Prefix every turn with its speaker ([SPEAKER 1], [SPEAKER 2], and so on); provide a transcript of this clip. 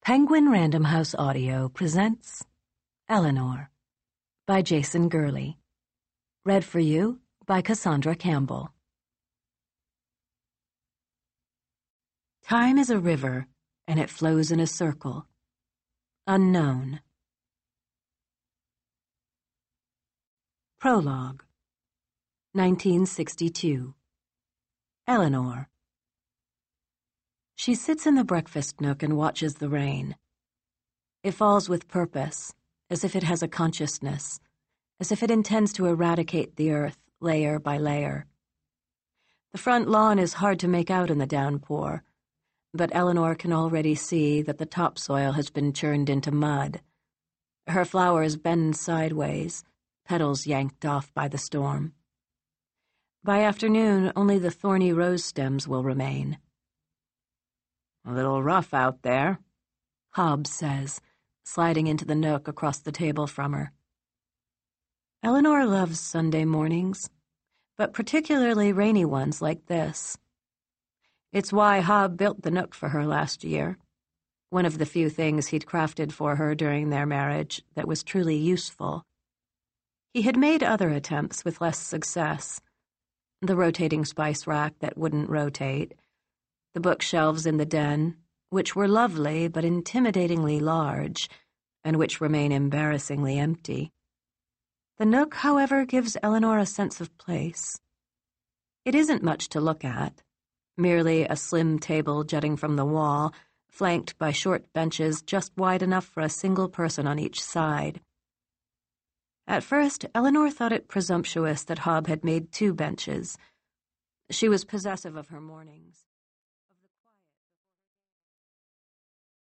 [SPEAKER 1] Penguin Random House Audio presents Eleanor by Jason Gurley. Read for you by Cassandra Campbell. Time is a river, and it flows in a circle. Unknown. Prologue. 1962. Eleanor. She sits in the breakfast nook and watches the rain. It falls with purpose, as if it has a consciousness, as if it intends to eradicate the earth layer by layer. The front lawn is hard to make out in the downpour, but Eleanor can already see that the topsoil has been churned into mud. Her flowers bend sideways, petals yanked off by the storm. By afternoon, only the thorny rose stems will remain. "A little rough out there," Hobbs says, sliding into the nook across the table from her. Eleanor loves Sunday mornings, but particularly rainy ones like this. It's why Hob built the nook for her last year, one of the few things he'd crafted for her during their marriage that was truly useful. He had made other attempts with less success: the rotating spice rack that wouldn't rotate, the bookshelves in the den, which were lovely but intimidatingly large, and which remain embarrassingly empty. The nook, however, gives Eleanor a sense of place. It isn't much to look at, merely a slim table jutting from the wall, flanked by short benches just wide enough for a single person on each side. At first, Eleanor thought it presumptuous that Hob had made 2 benches. She was possessive of her mornings.